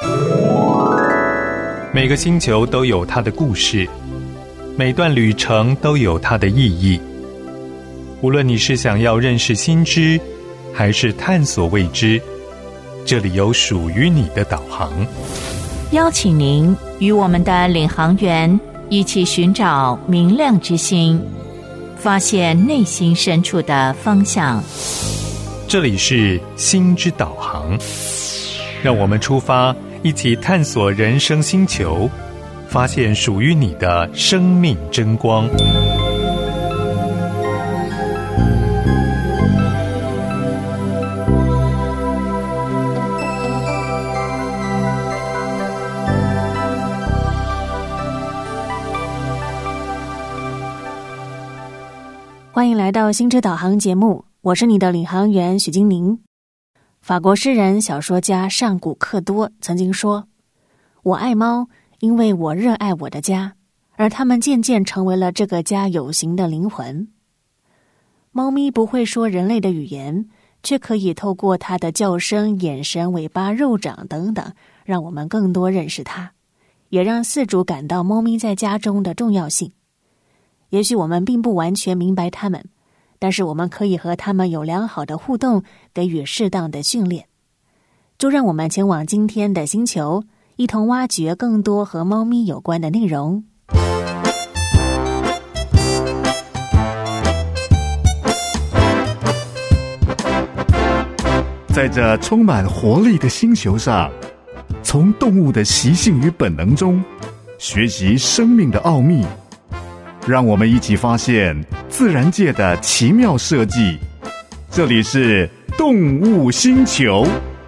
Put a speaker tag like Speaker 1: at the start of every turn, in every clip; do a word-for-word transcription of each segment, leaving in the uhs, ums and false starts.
Speaker 1: 每个星球都有它的故事，每段旅程都有它的意义。无论你是想要认识新知，还是探索未知，这里有属于你的导航。
Speaker 2: 邀请您与我们的领航员一起寻找明亮之星，发现内心深处的方向。
Speaker 1: 这里是心之导航，让我们出发，一起探索人生星球，发现属于你的生命真光。
Speaker 3: 欢迎来到心之导航节目，我是你的领航员许金玲。法国诗人、小说家尚古克多曾经说，我爱猫，因为我热爱我的家，而它们渐渐成为了这个家有形的灵魂。猫咪不会说人类的语言，却可以透过它的叫声、眼神、尾巴、肉掌等等，让我们更多认识它，也让饲主感到猫咪在家中的重要性。也许我们并不完全明白它们，但是我们可以和它们有良好的互动，给予适当的训练。就让我们前往今天的星球，一同挖掘更多和猫咪有关的内容。
Speaker 4: 在这充满活力的星球上，从动物的习性与本能中学习生命的奥秘，让我们一起发现自然界的奇妙设计。这里是动物星球。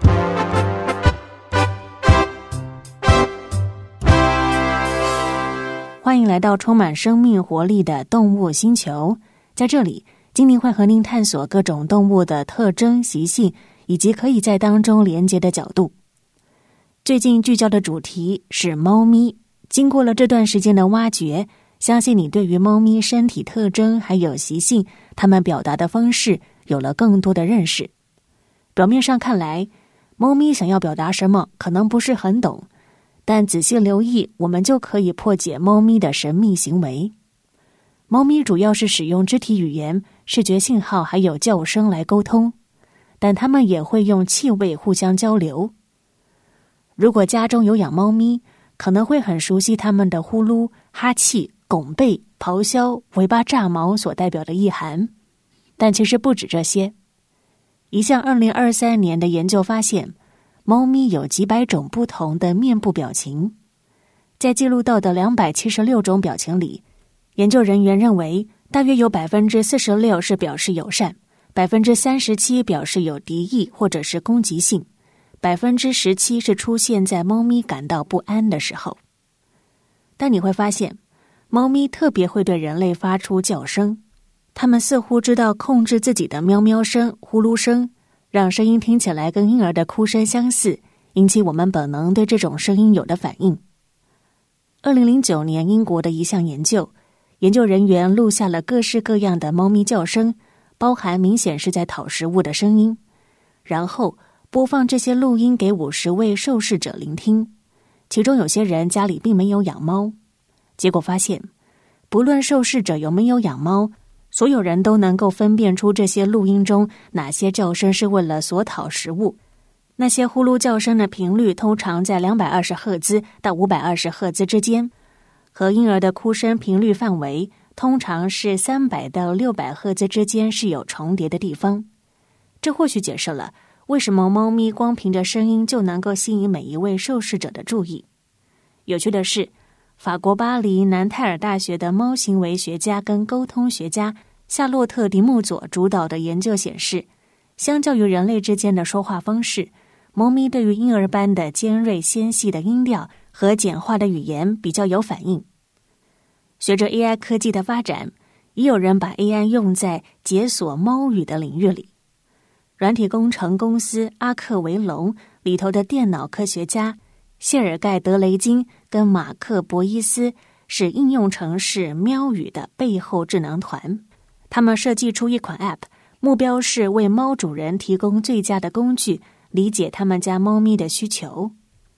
Speaker 3: 欢迎来到充满生命活力的动物星球。在这里，精灵会和您探索各种动物的特征、习性，以及可以在当中连接的角度。最近聚焦的主题是猫咪。经过了这段时间的挖掘，相信你对于猫咪身体特征还有习性，它们表达的方式有了更多的认识。表面上看来，猫咪想要表达什么可能不是很懂，但仔细留意，我们就可以破解猫咪的神秘行为。猫咪主要是使用肢体语言、视觉信号还有叫声来沟通，但它们也会用气味互相交流。如果家中有养猫咪，可能会很熟悉它们的呼噜、哈气、拱背、咆哮、尾巴炸毛所代表的意涵。但其实不止这些。一项二零二三年的研究发现，猫咪有几百种不同的面部表情。在记录到的两百七十六种表情里，研究人员认为大约有 百分之四十六 是表示友善， 百分之三十七 表示有敌意或者是攻击性， 百分之十七 是出现在猫咪感到不安的时候。但你会发现，猫咪特别会对人类发出叫声，它们似乎知道控制自己的喵喵声、呼噜声，让声音听起来跟婴儿的哭声相似，引起我们本能对这种声音有的反应。二零零九年英国的一项研究，研究人员录下了各式各样的猫咪叫声，包含明显是在讨食物的声音，然后播放这些录音给五十位受试者聆听，其中有些人家里并没有养猫。结果发现，不论受试者有没有养猫，所有人都能够分辨出这些录音中哪些叫声是为了索讨食物。那些呼噜叫声的频率通常在两百二十赫兹到五百二十赫兹之间，和婴儿的哭声频率范围通常是三百到六百赫兹之间是有重叠的地方。这或许解释了为什么猫咪光凭着声音就能够吸引每一位受试者的注意。有趣的是，法国巴黎南泰尔大学的猫行为学家跟沟通学家夏洛特·迪穆佐主导的研究显示，相较于人类之间的说话方式，猫咪对于婴儿般的尖锐纤细的音调和简化的语言比较有反应。随着 A I 科技的发展，也有人把 A I 用在解锁猫语的领域里。软体工程公司阿克维隆里头的电脑科学家谢尔盖·德雷金跟马克·博伊斯是应用程式喵语的背后智能团，他们设计出一款 App， 目标是为猫主人提供最佳的工具，理解他们家猫咪的需求。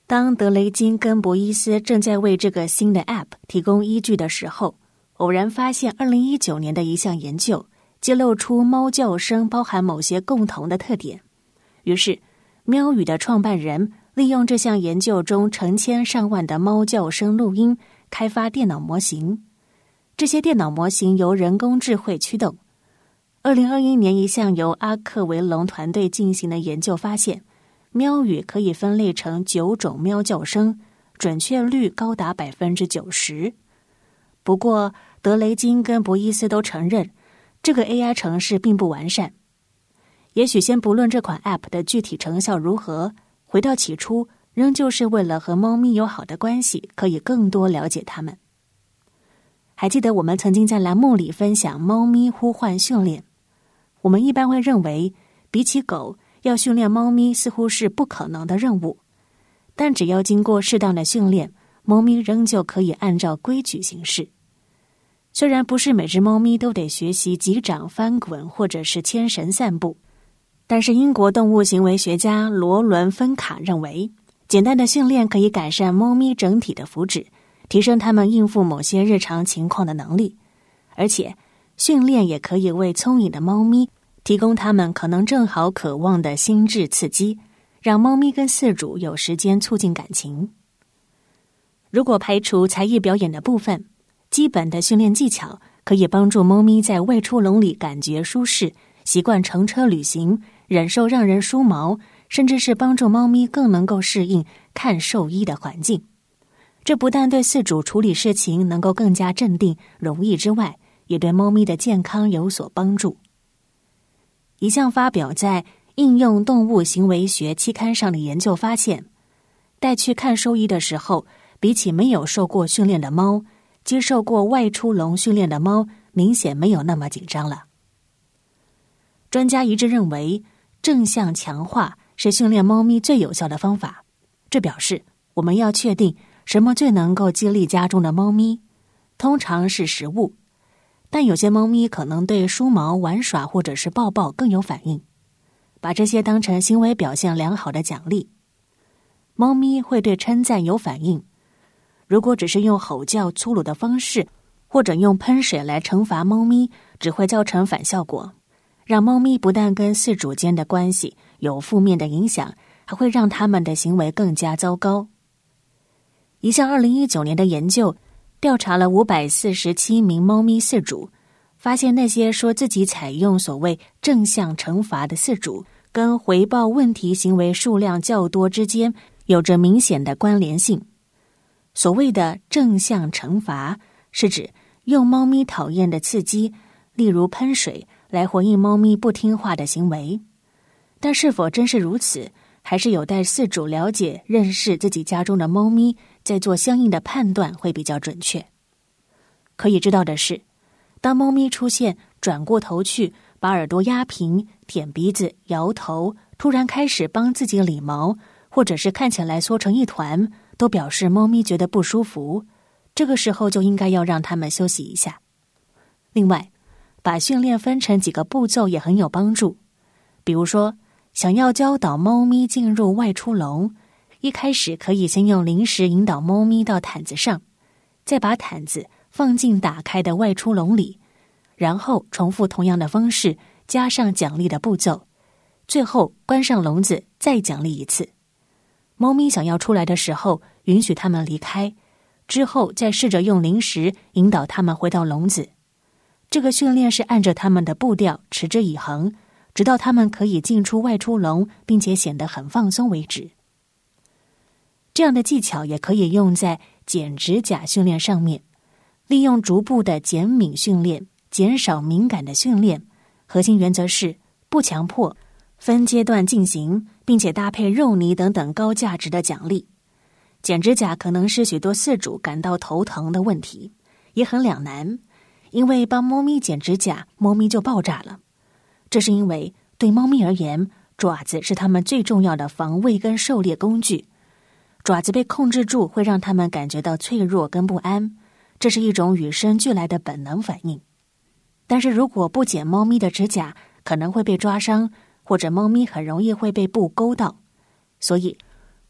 Speaker 3: 当德雷金跟博伊斯正在为这个新的 App 提供依据的时候，偶然发现二零一九年的一项研究揭露出猫叫声包含某些共同的特点。于是喵语的创办人利用这项研究中成千上万的猫叫声录音，开发电脑模型。这些电脑模型由人工智慧驱动。二零二一年一项由阿克维隆团队进行的研究发现，喵语可以分类成九种喵叫声，准确率高达 百分之九十。 不过德雷金跟博伊斯都承认，这个 A I 程式并不完善。也许先不论这款 App 的具体成效如何，回到起初，仍旧是为了和猫咪有好的关系，可以更多了解它们。还记得我们曾经在栏目里分享猫咪呼唤训练，我们一般会认为比起狗，要训练猫咪似乎是不可能的任务，但只要经过适当的训练，猫咪仍旧可以按照规矩行事。虽然不是每只猫咪都得学习击掌、翻滚或者是牵绳散步，但是英国动物行为学家罗伦芬卡认为，简单的训练可以改善猫咪整体的福祉，提升它们应付某些日常情况的能力，而且训练也可以为聪颖的猫咪提供它们可能正好渴望的心智刺激，让猫咪跟饲主有时间促进感情。如果排除才艺表演的部分，基本的训练技巧可以帮助猫咪在外出笼里感觉舒适，习惯乘车旅行，忍受让人梳毛，甚至是帮助猫咪更能够适应看兽医的环境。这不但对饲主处理事情能够更加镇定容易之外，也对猫咪的健康有所帮助。一项发表在《应用动物行为学》期刊上的研究发现，带去看兽医的时候，比起没有受过训练的猫，接受过外出笼训练的猫明显没有那么紧张了。专家一致认为，正向强化是训练猫咪最有效的方法。这表示我们要确定什么最能够激励家中的猫咪，通常是食物，但有些猫咪可能对梳毛、玩耍或者是抱抱更有反应，把这些当成行为表现良好的奖励。猫咪会对称赞有反应，如果只是用吼叫粗鲁的方式，或者用喷水来惩罚猫咪，只会造成反效果，让猫咪不但跟饲主间的关系有负面的影响，还会让它们的行为更加糟糕。一项二零一九年的研究调查了五百四十七名猫咪饲主，发现那些说自己采用所谓正向惩罚的饲主，跟回报问题行为数量较多之间有着明显的关联性。所谓的正向惩罚是指用猫咪讨厌的刺激，例如喷水，来回应猫咪不听话的行为。但是否真是如此，还是有待饲主了解认识自己家中的猫咪，再做相应的判断会比较准确。可以知道的是，当猫咪出现转过头去，把耳朵压平，舔鼻子，摇头，突然开始帮自己理毛，或者是看起来缩成一团，都表示猫咪觉得不舒服，这个时候就应该要让它们休息一下。另外，把训练分成几个步骤也很有帮助。比如说，想要教导猫咪进入外出笼，一开始可以先用零食引导猫咪到毯子上，再把毯子放进打开的外出笼里，然后重复同样的方式，加上奖励的步骤，最后关上笼子，再奖励一次。猫咪想要出来的时候，允许它们离开，之后再试着用零食引导它们回到笼子。这个训练是按着它们的步调持之以恒，直到它们可以进出外出笼，并且显得很放松为止。这样的技巧也可以用在剪指甲训练上面，利用逐步的减敏训练，减少敏感的训练，核心原则是不强迫，分阶段进行，并且搭配肉泥等等高价值的奖励。剪指甲可能是许多饲主感到头疼的问题，也很两难，因为帮猫咪剪指甲，猫咪就爆炸了。这是因为对猫咪而言，爪子是它们最重要的防卫跟狩猎工具。爪子被控制住，会让它们感觉到脆弱跟不安，这是一种与生俱来的本能反应。但是如果不剪猫咪的指甲，可能会被抓伤，或者猫咪很容易会被布勾到。所以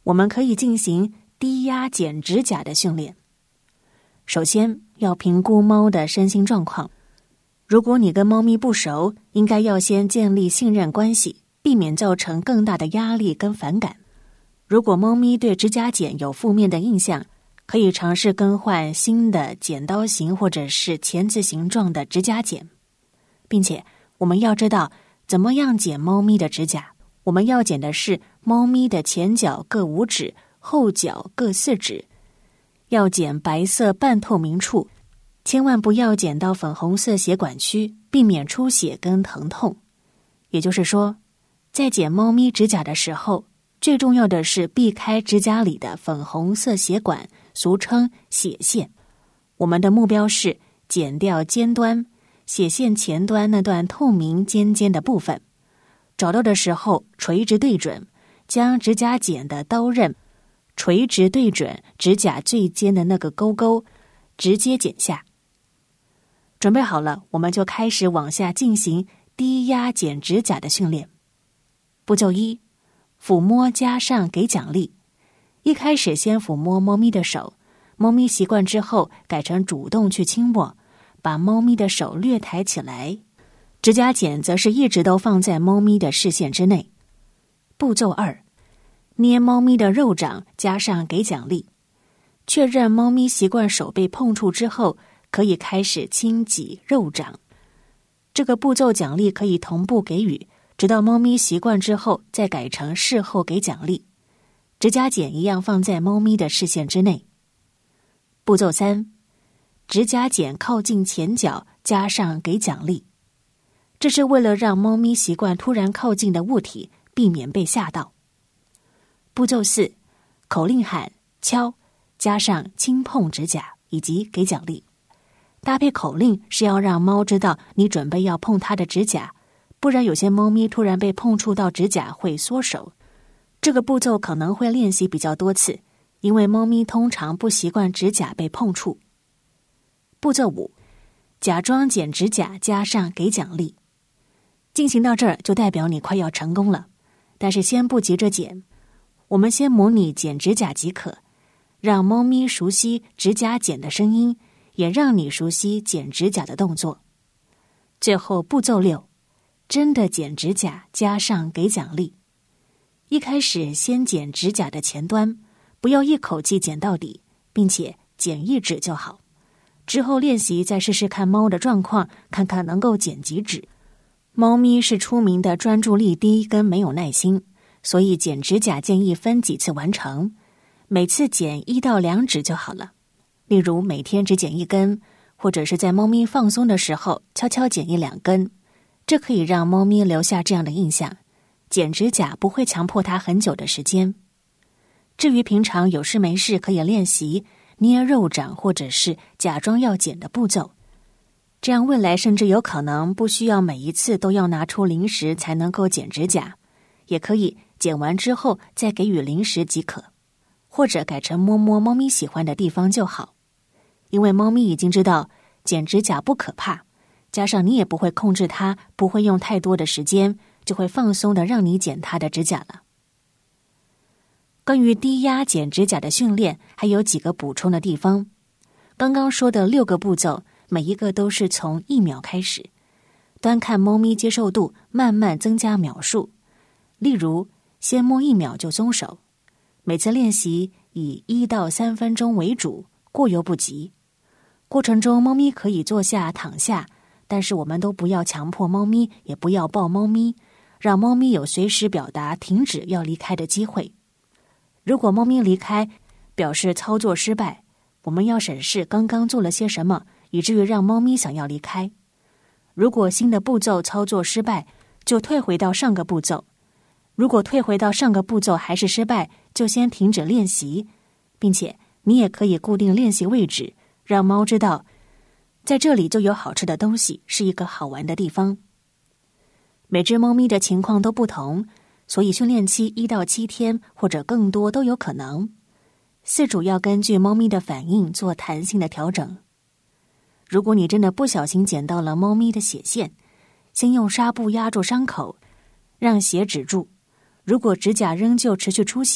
Speaker 3: 我们可以进行低压剪指甲的训练。首先要评估猫的身心状况。如果你跟猫咪不熟，应该要先建立信任关系，避免造成更大的压力跟反感。如果猫咪对指甲剪有负面的印象，可以尝试更换新的剪刀型或者是钳子形状的指甲剪，并且我们要知道怎么样剪猫咪的指甲。我们要剪的是猫咪的前脚各五指，后脚各四指，要剪白色半透明处，千万不要剪到粉红色血管区，避免出血跟疼痛。也就是说，在剪猫咪指甲的时候，最重要的是避开指甲里的粉红色血管，俗称血线。我们的目标是剪掉尖端，血线前端那段透明尖尖的部分。找到的时候垂直对准，将指甲剪的刀刃垂直对准指甲最尖的那个沟沟，直接剪下。准备好了，我们就开始往下进行低压剪指甲的训练。步骤一，抚摸加上给奖励。一开始先抚摸猫咪的手，猫咪习惯之后改成主动去亲握，把猫咪的手略抬起来，指甲剪则是一直都放在猫咪的视线之内。步骤二，捏猫咪的肉掌加上给奖励。确认猫咪习惯手被碰触之后，可以开始轻挤肉掌。这个步骤奖励可以同步给予，直到猫咪习惯之后再改成事后给奖励。指甲剪一样放在猫咪的视线之内。步骤三，指甲剪靠近前脚加上给奖励。这是为了让猫咪习惯突然靠近的物体，避免被吓到。步骤四，口令喊敲加上轻碰指甲以及给奖励。搭配口令是要让猫知道你准备要碰它的指甲，不然有些猫咪突然被碰触到指甲会缩手。这个步骤可能会练习比较多次，因为猫咪通常不习惯指甲被碰触。步骤五，假装剪指甲加上给奖励。进行到这儿就代表你快要成功了，但是先不急着剪，我们先模拟剪指甲即可，让猫咪熟悉指甲剪的声音，也让你熟悉剪指甲的动作。最后步骤六，真的剪指甲加上给奖励。一开始先剪指甲的前端，不要一口气剪到底，并且剪一指就好。之后练习再试试看猫的状况，看看能够剪几指。猫咪是出名的专注力低跟没有耐心，所以剪指甲建议分几次完成，每次剪一到两指就好了。例如每天只剪一根，或者是在猫咪放松的时候悄悄剪一两根，这可以让猫咪留下这样的印象。剪指甲不会强迫它很久的时间。至于平常有事没事可以练习捏肉掌或者是假装要剪的步骤，这样未来甚至有可能不需要每一次都要拿出零食才能够剪指甲，也可以剪完之后再给予零食即可，或者改成摸摸猫咪喜欢的地方就好。因为猫咪已经知道剪指甲不可怕，加上你也不会控制它，不会用太多的时间，就会放松的让你剪它的指甲了。关于低压剪指甲的训练还有几个补充的地方。刚刚说的六个步骤，每一个都是从一秒开始，端看猫咪接受度，慢慢增加秒数。例如先摸一秒就松手，每次练习以一到三分钟为主，过犹不及。过程中猫咪可以坐下躺下，但是我们都不要强迫猫咪，也不要抱猫咪，让猫咪有随时表达停止要离开的机会。如果猫咪离开，表示操作失败，我们要审视刚刚做了些什么，以至于让猫咪想要离开。如果新的步骤操作失败，就退回到上个步骤。如果退回到上个步骤还是失败，就先停止练习，并且你也可以固定练习位置，让猫知道在这里就有好吃的东西，是一个好玩的地方。每只猫咪的情况都不同，所以训练期一到七天或者更多都有可能。饲主要根据猫咪的反应做弹性的调整。如果你真的不小心剪到了猫咪的血线，先用纱布压住伤口，让血止住。如果指甲仍旧持续出血，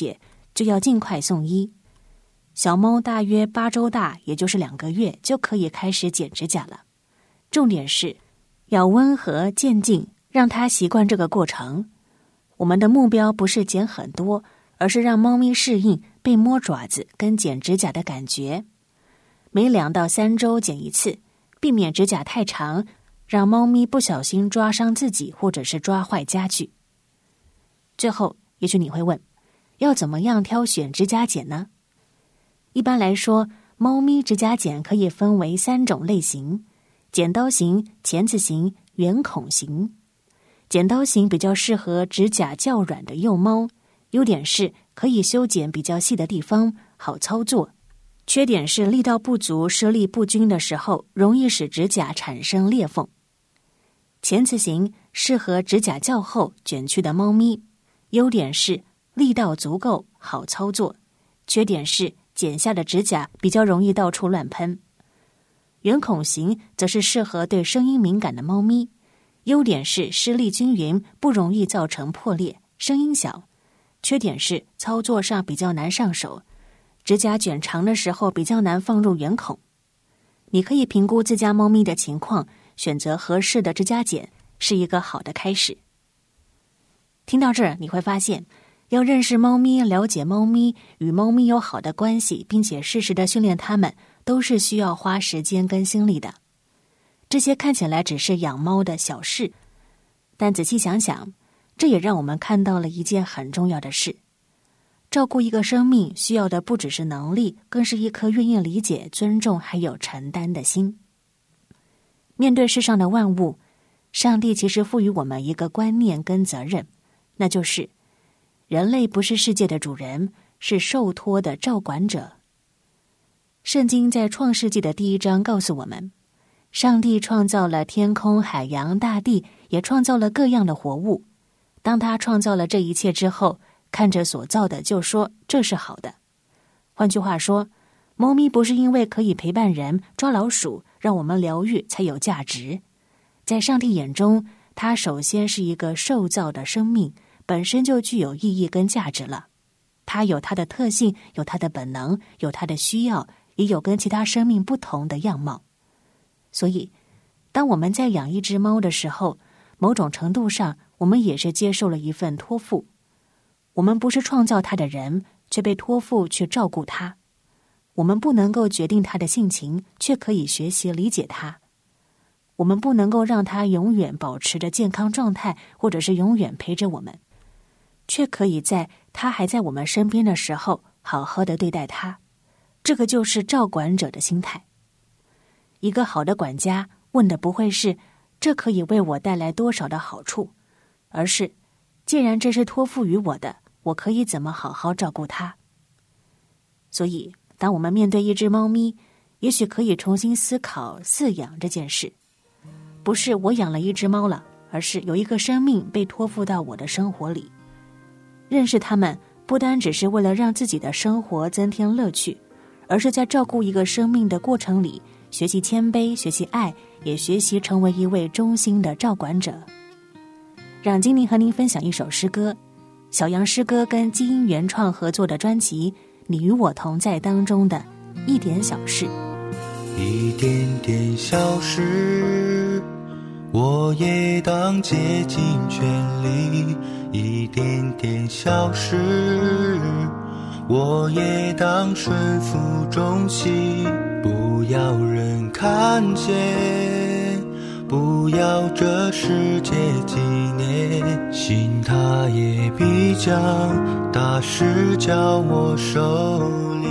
Speaker 3: 就要尽快送医。小猫大约八周大，也就是两个月，就可以开始剪指甲了。重点是要温和渐进，让它习惯这个过程。我们的目标不是剪很多，而是让猫咪适应被摸爪子跟剪指甲的感觉。每两到三周剪一次，避免指甲太长，让猫咪不小心抓伤自己或者是抓坏家具。最后，也许你会问，要怎么样挑选指甲剪呢？一般来说，猫咪指甲剪可以分为三种类型：剪刀型、钳子型、圆孔型。剪刀型比较适合指甲较软的幼猫，优点是可以修剪比较细的地方，好操作。缺点是力道不足、施力不均的时候，容易使指甲产生裂缝。钳子型适合指甲较厚、卷曲的猫咪，优点是力道足够，好操作。缺点是剪下的指甲比较容易到处乱喷。圆孔型则是适合对声音敏感的猫咪，优点是施力均匀，不容易造成破裂，声音小。缺点是操作上比较难上手，指甲卷长的时候比较难放入圆孔。你可以评估自家猫咪的情况，选择合适的指甲剪是一个好的开始。听到这儿，你会发现要认识猫咪、了解猫咪、与猫咪有好的关系，并且适时的训练它们，都是需要花时间跟心力的。这些看起来只是养猫的小事，但仔细想想，这也让我们看到了一件很重要的事。照顾一个生命需要的不只是能力，更是一颗愿意理解、尊重还有承担的心。面对世上的万物，上帝其实赋予我们一个观念跟责任，那就是人类不是世界的主人，是受托的照管者。圣经在创世纪的第一章告诉我们，上帝创造了天空、海洋、大地，也创造了各样的活物。当他创造了这一切之后，看着所造的就说这是好的。换句话说，猫咪不是因为可以陪伴人、抓老鼠，让我们疗愈才有价值。在上帝眼中，它首先是一个受造的生命，本身就具有意义跟价值了。它有它的特性，有它的本能，有它的需要，也有跟其他生命不同的样貌。所以，当我们在养一只猫的时候，某种程度上，我们也是接受了一份托付。我们不是创造它的人，却被托付去照顾它。我们不能够决定它的性情，却可以学习理解它。我们不能够让它永远保持着健康状态，或者是永远陪着我们，却可以在它还在我们身边的时候，好好的对待它。这个就是照管者的心态。一个好的管家问的不会是这可以为我带来多少的好处，而是既然这是托付于我的，我可以怎么好好照顾它。所以当我们面对一只猫咪，也许可以重新思考饲养这件事。不是我养了一只猫了，而是有一个生命被托付到我的生活里。认识它们不单只是为了让自己的生活增添乐趣，而是在照顾一个生命的过程里，学习谦卑，学习爱，也学习成为一位忠心的照管者。让精灵和您分享一首诗歌，小杨诗歌跟基因原创合作的专辑《你与我同在》当中的一点小事。
Speaker 5: 一点点小事，我也当竭尽全力。一点点小事，我也当顺服忠心。不要人看见，不要这世界纪念，心它也必将大事交我手里。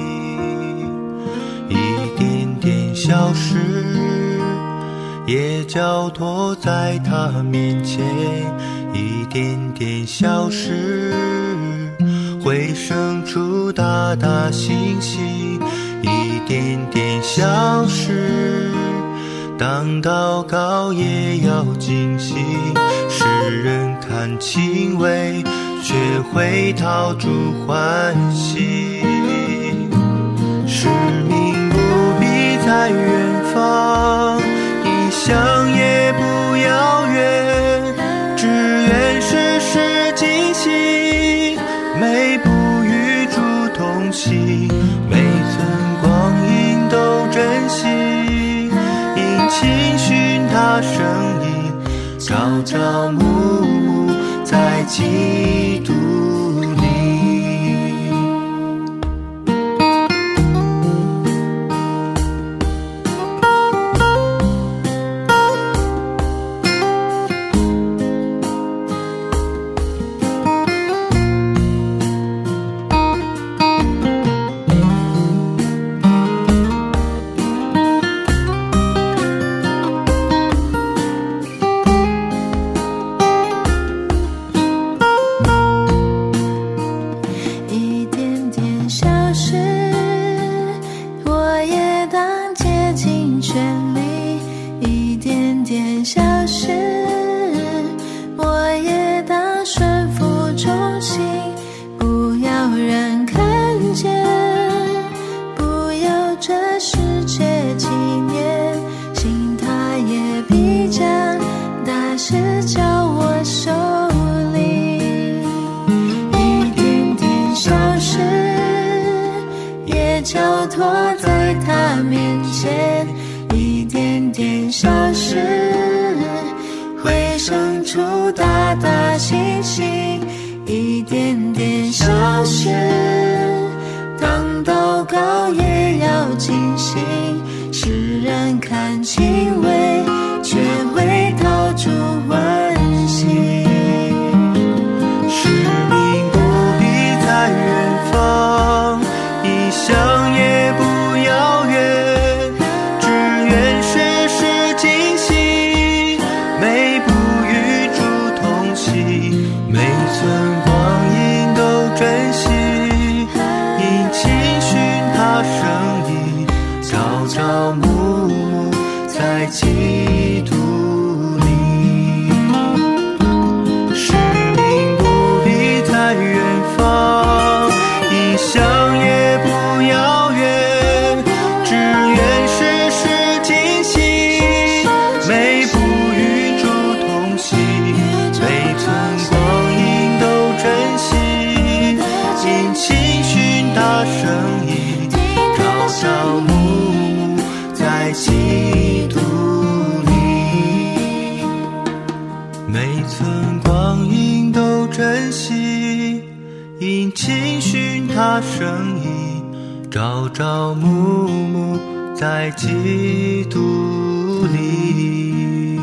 Speaker 5: 一点点小事，也交托在他面前。一点点小事，会生出大大欣喜。一点点小事，当祷告也要精细。世人看轻微，却会讨主欢喜。使命不必在远方，异乡也不遥远，只愿世事尽兴，每步与主惜，每寸光阴都珍惜，殷勤寻他声音，朝朝暮暮在基督里。声音朝朝暮暮在基督里。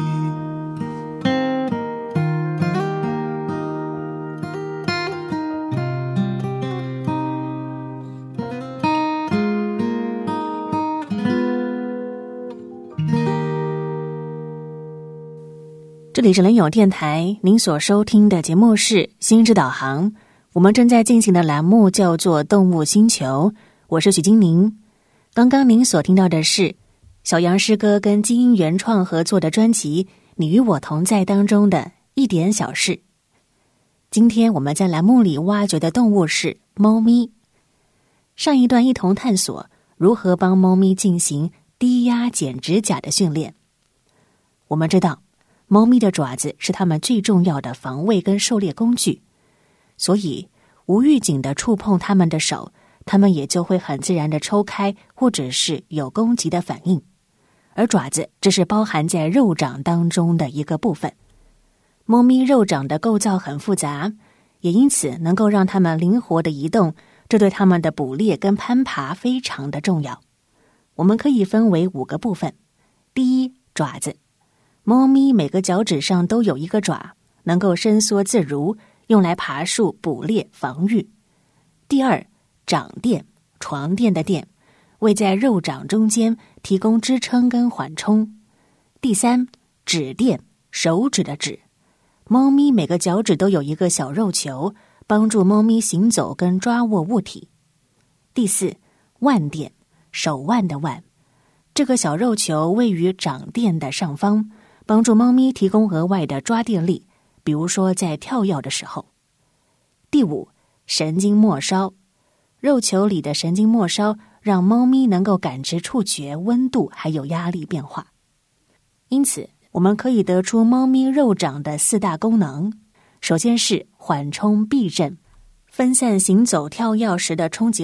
Speaker 3: 这里是联友电台，您所收听的节目是心之导航。我们正在进行的栏目叫做动物星球，我是许金宁。刚刚您所听到的是小杨诗歌跟基因原创合作的专辑《你与我同在》当中的一点小事。今天我们在栏目里挖掘的动物是猫咪。上一段一同探索如何帮猫咪进行低压剪指甲的训练。我们知道猫咪的爪子是它们最重要的防卫跟狩猎工具，所以无预警的触碰它们的手，它们也就会很自然的抽开，或者是有攻击的反应。而爪子这是包含在肉掌当中的一个部分。猫咪肉掌的构造很复杂，也因此能够让它们灵活的移动，这对它们的捕猎跟攀爬非常的重要。我们可以分为五个部分。第一，爪子。猫咪每个脚趾上都有一个爪，能够伸缩自如，用来爬树、捕猎、防御。第二，掌垫，床垫的垫，位在肉掌中间，提供支撑跟缓冲。第三，指垫，手指的指。猫咪每个脚趾都有一个小肉球，帮助猫咪行走跟抓握物体。第四，腕垫，手腕的腕。这个小肉球位于掌垫的上方，帮助猫咪提供额外的抓电力，比如说在跳跃的时候。第五，神经末梢。肉球里的神经末梢让猫咪能够感知触觉、温度还有压力变化。因此我们可以得出猫咪肉掌的四大功能。首先是缓冲避震，分散行走跳跃时的冲击力，保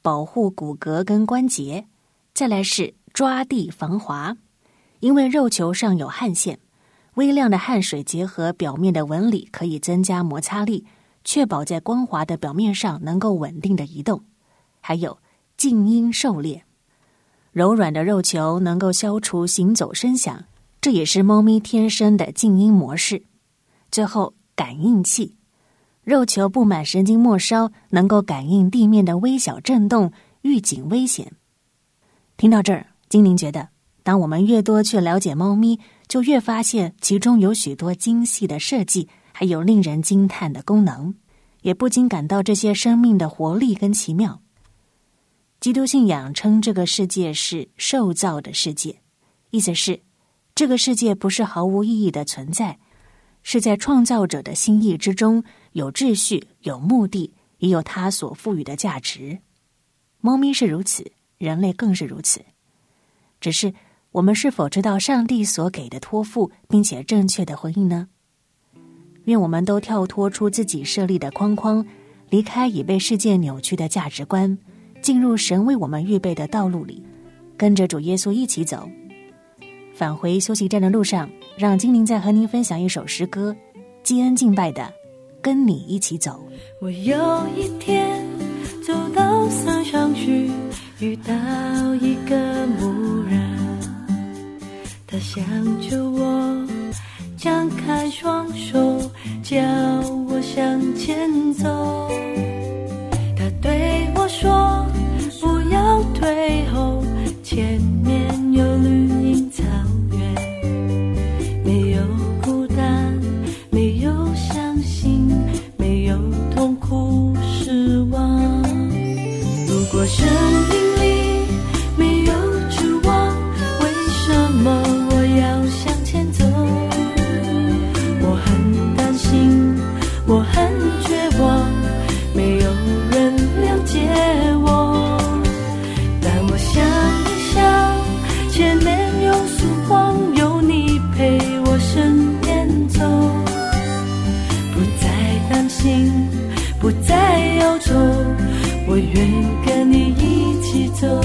Speaker 3: 保护骨骼跟关节，再来是抓地防滑，因为肉球上有汗腺，微量的汗水结合表面的纹理，可以增加摩擦力，确保在光滑的表面上能够稳定的移动。还有静音狩猎，柔软的肉球能够消除行走声响，这也是猫咪天生的静音模式。最后感应器，肉球布满神经末梢，能够感应地面的微小震动，预警危险。听到这儿，精灵觉得当我们越多去了解猫咪，就越发现其中有许多精细的设计，还有令人惊叹的功能，也不禁感到这些生命的活力跟奇妙。基督信仰称这个世界是受造的世界，意思是这个世界不是毫无意义的存在，是在创造者的心意之中，有秩序，有目的，也有他所赋予的价值。猫咪是如此，人类更是如此。只是我们是否知道上帝所给的托付，并且正确的回应呢？愿我们都跳脱出自己设立的框框，离开已被世界扭曲的价值观，进入神为我们预备的道路里，跟着主耶稣一起走。返回休息站的路上，让精灵再和您分享一首诗歌，基恩敬拜的《跟你一起走》。
Speaker 6: 我有一天走到山上去，遇到一个牧人，他想着我，张开双手，叫我向前走。他对我说，不要退后，前面有绿荫草原，没有孤单，没有伤心，没有痛苦失望。如果生命里没有指望，为什么我要向前走？我很担心，我很绝望，没有人了解我。但我想一想，前面有曙光，有你陪我身边走，不再担心，不再忧愁，我愿跟你一起走。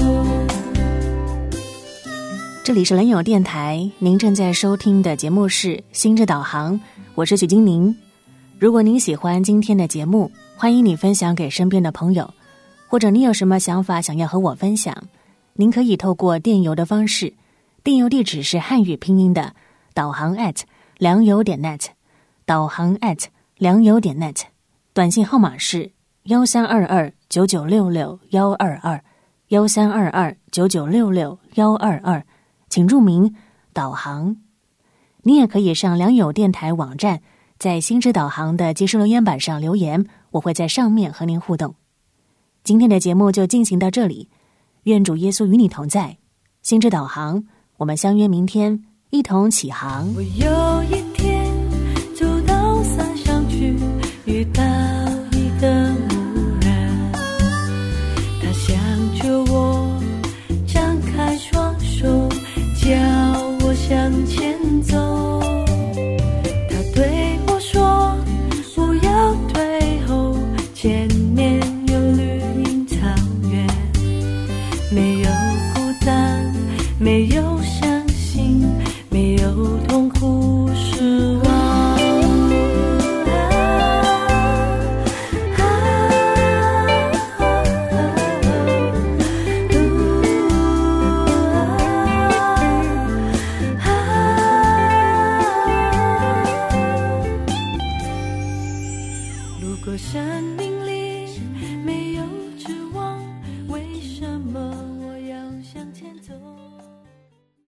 Speaker 3: 这里是人友电台，您正在收听的节目是心智导航，我是许金宁。如果您喜欢今天的节目，欢迎你分享给身边的朋友，或者你有什么想法想要和我分享，您可以透过电邮的方式，电邮地址是汉语拼音的导航 at 良友点 net， 导航 at 良友点 net， 短信号码是一三二二九九六六一二二，一三二二九九六六一二二，请注明导航。你也可以上良友电台网站，在心智导航的即时留言板上留言，我会在上面和您互动。今天的节目就进行到这里，愿主耶稣与你同在。心智导航，我们相约明天，一同起航。
Speaker 6: 我有一